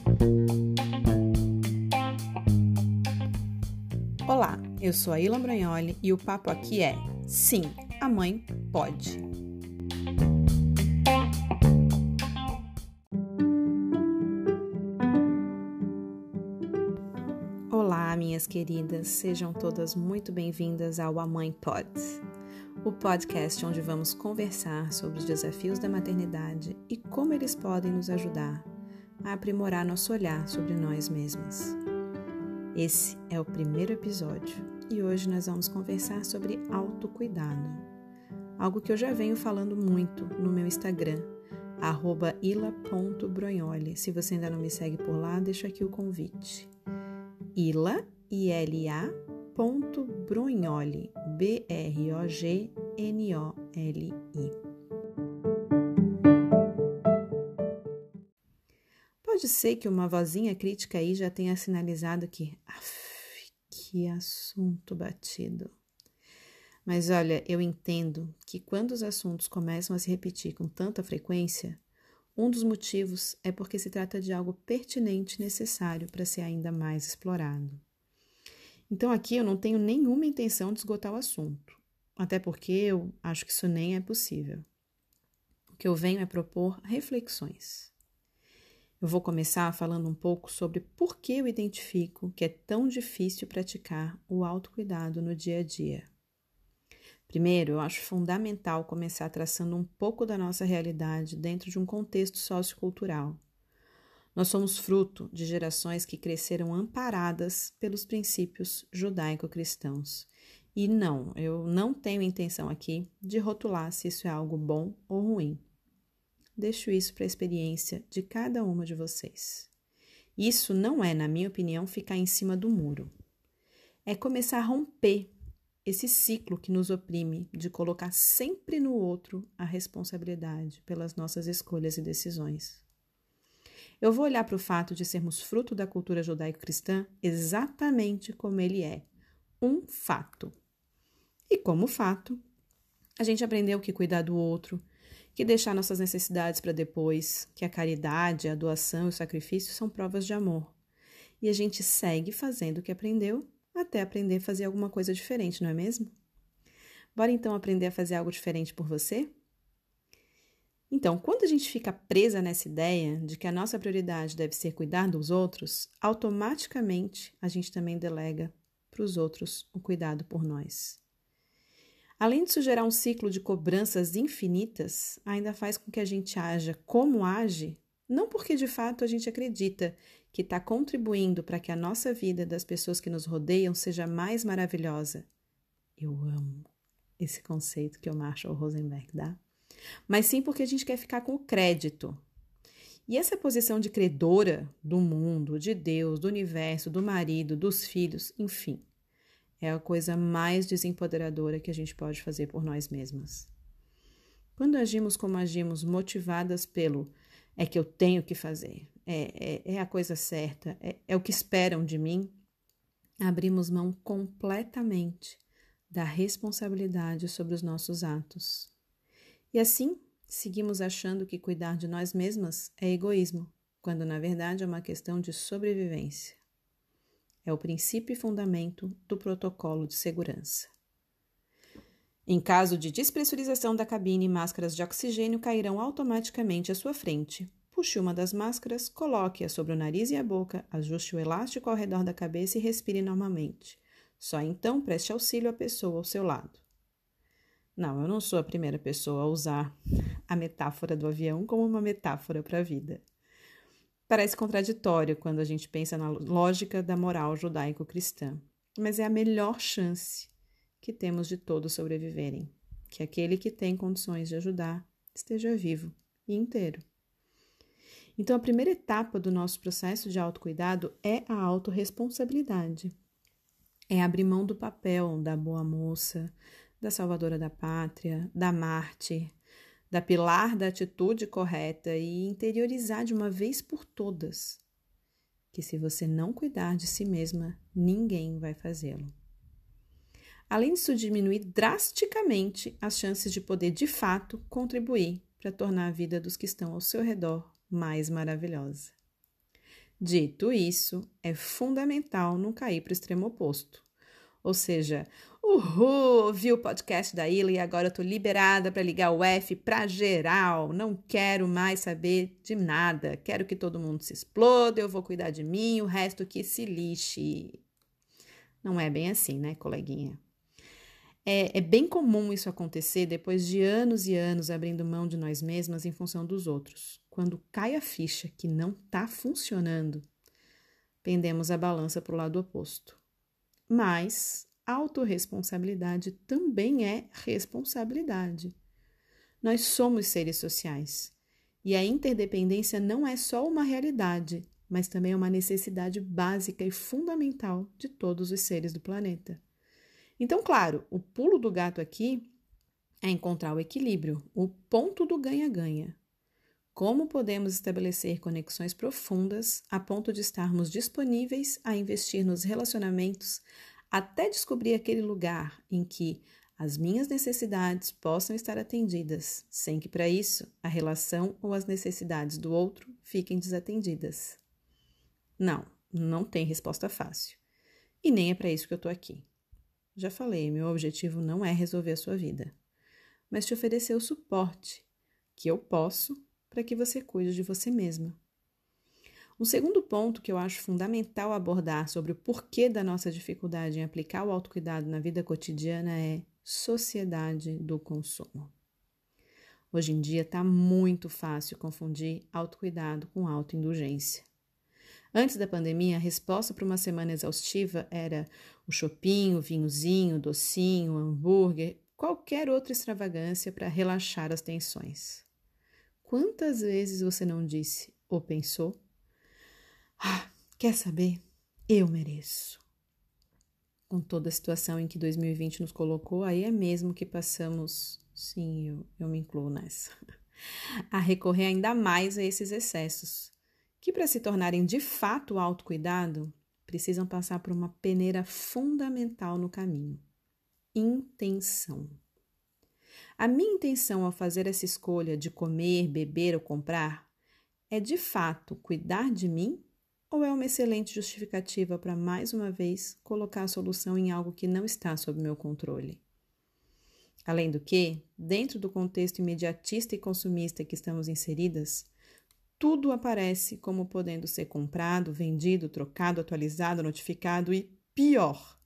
Olá, eu sou a Ila Bragnoli e o papo aqui é Sim, a mãe pode. Olá, minhas queridas, sejam todas muito bem-vindas ao A Mãe Pode, o podcast onde vamos conversar sobre os desafios da maternidade e como eles podem nos ajudar a aprimorar nosso olhar sobre nós mesmas. Esse é o primeiro episódio e hoje nós vamos conversar sobre autocuidado, algo que eu já venho falando muito no meu Instagram, @ila.brognoli. Se você ainda não me segue por lá, deixo aqui o convite. Ila, I-L-A, .brognoli, B-R-O-G-N-O-L-I. Pode ser que uma vozinha crítica aí já tenha sinalizado que assunto batido. Mas olha, eu entendo que quando os assuntos começam a se repetir com tanta frequência, um dos motivos é porque se trata de algo pertinente e necessário para ser ainda mais explorado. Então aqui eu não tenho nenhuma intenção de esgotar o assunto, até porque eu acho que isso nem é possível. O que eu venho é propor reflexões. Eu vou começar falando um pouco sobre por que eu identifico que é tão difícil praticar o autocuidado no dia a dia. Primeiro, eu acho fundamental começar traçando um pouco da nossa realidade dentro de um contexto sociocultural. Nós somos fruto de gerações que cresceram amparadas pelos princípios judaico-cristãos. E não, eu não tenho intenção aqui de rotular se isso é algo bom ou ruim. Deixo isso para a experiência de cada uma de vocês. Isso não é, na minha opinião, ficar em cima do muro. É começar a romper esse ciclo que nos oprime de colocar sempre no outro a responsabilidade pelas nossas escolhas e decisões. Eu vou olhar para o fato de sermos fruto da cultura judaico-cristã exatamente como ele é, um fato. E como fato, a gente aprendeu que cuidar do outro, que deixar nossas necessidades para depois, que a caridade, a doação e o sacrifício são provas de amor. E a gente segue fazendo o que aprendeu até aprender a fazer alguma coisa diferente, não é mesmo? Bora então aprender a fazer algo diferente por você? Então, quando a gente fica presa nessa ideia de que a nossa prioridade deve ser cuidar dos outros, automaticamente a gente também delega para os outros o cuidado por nós. Além disso gerar um ciclo de cobranças infinitas, ainda faz com que a gente haja como age, não porque de fato a gente acredita que está contribuindo para que a nossa vida das pessoas que nos rodeiam seja mais maravilhosa. Eu amo esse conceito que o Marshall Rosenberg dá. Mas sim porque a gente quer ficar com o crédito. E essa posição de credora do mundo, de Deus, do universo, do marido, dos filhos, enfim, é a coisa mais desempoderadora que a gente pode fazer por nós mesmas. Quando agimos como agimos, motivadas pelo é que eu tenho que fazer, é a coisa certa, é o que esperam de mim, abrimos mão completamente da responsabilidade sobre os nossos atos. E assim, seguimos achando que cuidar de nós mesmas é egoísmo, quando na verdade é uma questão de sobrevivência. É o princípio e fundamento do protocolo de segurança. Em caso de despressurização da cabine, máscaras de oxigênio cairão automaticamente à sua frente. Puxe uma das máscaras, coloque-a sobre o nariz e a boca, ajuste o elástico ao redor da cabeça e respire normalmente. Só então preste auxílio à pessoa ao seu lado. Não, eu não sou a primeira pessoa a usar a metáfora do avião como uma metáfora para a vida. Parece contraditório quando a gente pensa na lógica da moral judaico-cristã, mas é a melhor chance que temos de todos sobreviverem, que aquele que tem condições de ajudar esteja vivo e inteiro. Então, a primeira etapa do nosso processo de autocuidado é a autorresponsabilidade. É abrir mão do papel da boa moça, da salvadora da pátria, da mártir, da pilar da atitude correta e interiorizar de uma vez por todas que se você não cuidar de si mesma, ninguém vai fazê-lo. Além disso, diminuir drasticamente as chances de poder, de fato, contribuir para tornar a vida dos que estão ao seu redor mais maravilhosa. Dito isso, é fundamental não cair para o extremo oposto. Ou seja, uhul, vi o podcast da Ilha e agora eu tô liberada para ligar o F para geral. Não quero mais saber de nada. Quero que todo mundo se exploda, eu vou cuidar de mim, o resto que se lixe. Não é bem assim, né, coleguinha? É bem comum isso acontecer depois de anos e anos abrindo mão de nós mesmas em função dos outros. Quando cai a ficha que não tá funcionando, pendemos a balança para o lado oposto. Mas autorresponsabilidade também é responsabilidade. Nós somos seres sociais e a interdependência não é só uma realidade, mas também é uma necessidade básica e fundamental de todos os seres do planeta. Então, claro, o pulo do gato aqui é encontrar o equilíbrio, o ponto do ganha-ganha. Como podemos estabelecer conexões profundas a ponto de estarmos disponíveis a investir nos relacionamentos até descobrir aquele lugar em que as minhas necessidades possam estar atendidas, sem que para isso a relação ou as necessidades do outro fiquem desatendidas? Não tem resposta fácil. E nem é para isso que eu estou aqui. Já falei, meu objetivo não é resolver a sua vida, mas te oferecer o suporte que eu posso para que você cuide de você mesma. Um segundo ponto que eu acho fundamental abordar sobre o porquê da nossa dificuldade em aplicar o autocuidado na vida cotidiana é sociedade do consumo. Hoje em dia está muito fácil confundir autocuidado com autoindulgência. Antes da pandemia, a resposta para uma semana exaustiva era o shopping, o vinhozinho, o docinho, o hambúrguer, qualquer outra extravagância para relaxar as tensões. Quantas vezes você não disse ou pensou: quer saber? Eu mereço. Com toda a situação em que 2020 nos colocou, aí é mesmo que passamos, sim, eu me incluo nessa, a recorrer ainda mais a esses excessos, que para se tornarem de fato autocuidado, precisam passar por uma peneira fundamental no caminho: intenção. A minha intenção ao fazer essa escolha de comer, beber ou comprar é de fato cuidar de mim ou é uma excelente justificativa para mais uma vez colocar a solução em algo que não está sob meu controle? Além do que, dentro do contexto imediatista e consumista que estamos inseridas, tudo aparece como podendo ser comprado, vendido, trocado, atualizado, notificado e, pior,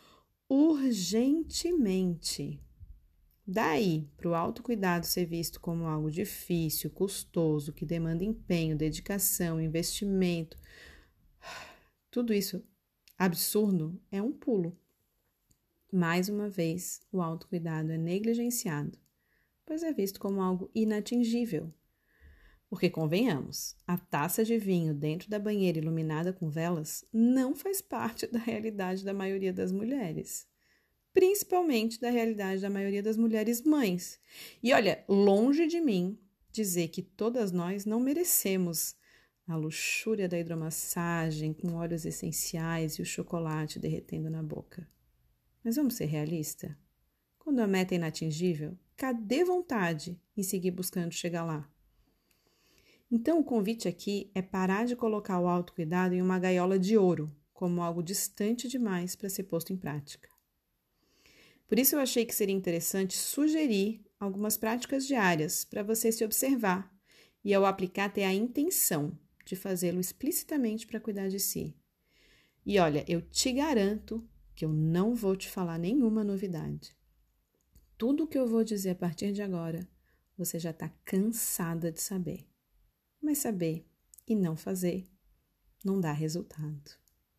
urgentemente. Daí, para o autocuidado ser visto como algo difícil, custoso, que demanda empenho, dedicação, investimento, tudo isso absurdo, é um pulo. Mais uma vez, o autocuidado é negligenciado, pois é visto como algo inatingível. Porque, convenhamos, a taça de vinho dentro da banheira iluminada com velas não faz parte da realidade da maioria das mulheres. Principalmente da realidade da maioria das mulheres mães. E olha, longe de mim dizer que todas nós não merecemos a luxúria da hidromassagem com óleos essenciais e o chocolate derretendo na boca. Mas vamos ser realistas? Quando a meta é inatingível, cadê vontade em seguir buscando chegar lá? Então, o convite aqui é parar de colocar o autocuidado em uma gaiola de ouro, como algo distante demais para ser posto em prática. Por isso eu achei que seria interessante sugerir algumas práticas diárias para você se observar e, ao aplicar, ter a intenção de fazê-lo explicitamente para cuidar de si. E olha, eu te garanto que eu não vou te falar nenhuma novidade. Tudo o que eu vou dizer a partir de agora, você já está cansada de saber. Mas saber e não fazer não dá resultado.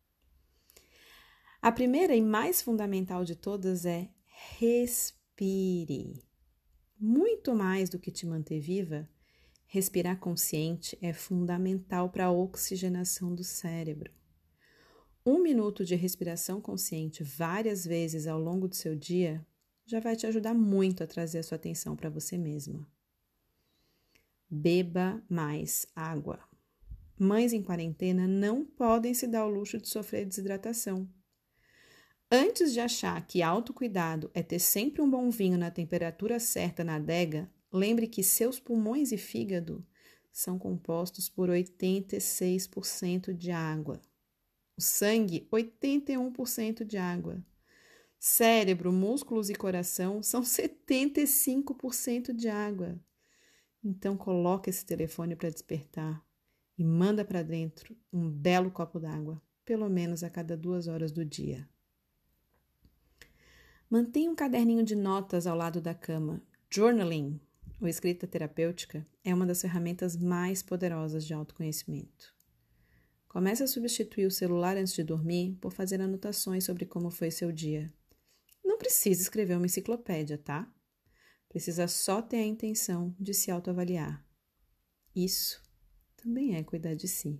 A primeira e mais fundamental de todas é respire. Muito mais do que te manter viva, respirar consciente é fundamental para a oxigenação do cérebro. 1 minuto de respiração consciente várias vezes ao longo do seu dia já vai te ajudar muito a trazer a sua atenção para você mesma. Beba mais água. Mães em quarentena não podem se dar o luxo de sofrer desidratação. Antes de achar que autocuidado é ter sempre um bom vinho na temperatura certa na adega, lembre que seus pulmões e fígado são compostos por 86% de água. O sangue, 81% de água. Cérebro, músculos e coração são 75% de água. Então coloca esse telefone para despertar e manda para dentro um belo copo d'água, pelo menos a cada 2 horas do dia. Mantenha um caderninho de notas ao lado da cama. Journaling, ou escrita terapêutica, é uma das ferramentas mais poderosas de autoconhecimento. Comece a substituir o celular antes de dormir por fazer anotações sobre como foi seu dia. Não precisa escrever uma enciclopédia, tá? Precisa só ter a intenção de se autoavaliar. Isso também é cuidar de si.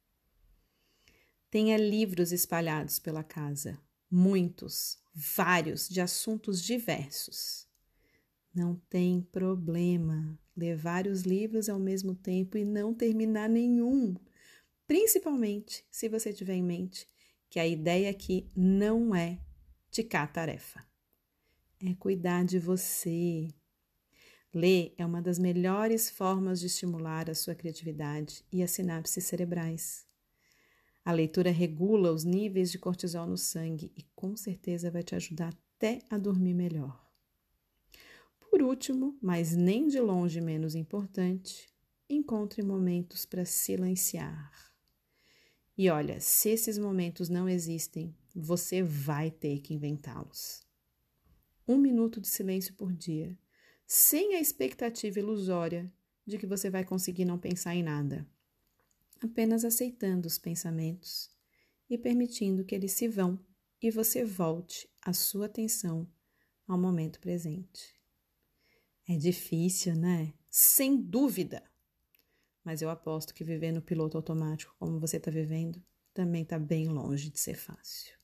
Tenha livros espalhados pela casa. Muitos, vários, de assuntos diversos. Não tem problema ler vários livros ao mesmo tempo e não terminar nenhum. Principalmente se você tiver em mente que a ideia aqui não é ticar a tarefa. É cuidar de você. Ler é uma das melhores formas de estimular a sua criatividade e as sinapses cerebrais. A leitura regula os níveis de cortisol no sangue e com certeza vai te ajudar até a dormir melhor. Por último, mas nem de longe menos importante, encontre momentos para silenciar. E olha, se esses momentos não existem, você vai ter que inventá-los. 1 minuto de silêncio por dia, sem a expectativa ilusória de que você vai conseguir não pensar em nada. Apenas aceitando os pensamentos e permitindo que eles se vão e você volte a sua atenção ao momento presente. É difícil, né? Sem dúvida! Mas eu aposto que viver no piloto automático como você está vivendo também está bem longe de ser fácil.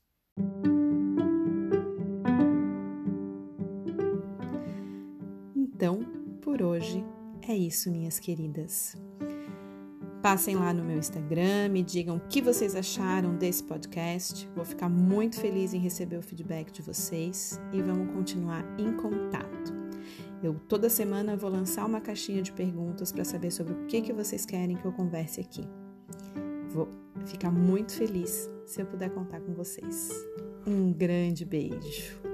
Então, por hoje é isso, minhas queridas. Passem lá no meu Instagram, me digam o que vocês acharam desse podcast. Vou ficar muito feliz em receber o feedback de vocês e vamos continuar em contato. Eu toda semana vou lançar uma caixinha de perguntas para saber sobre o que vocês querem que eu converse aqui. Vou ficar muito feliz se eu puder contar com vocês. Um grande beijo!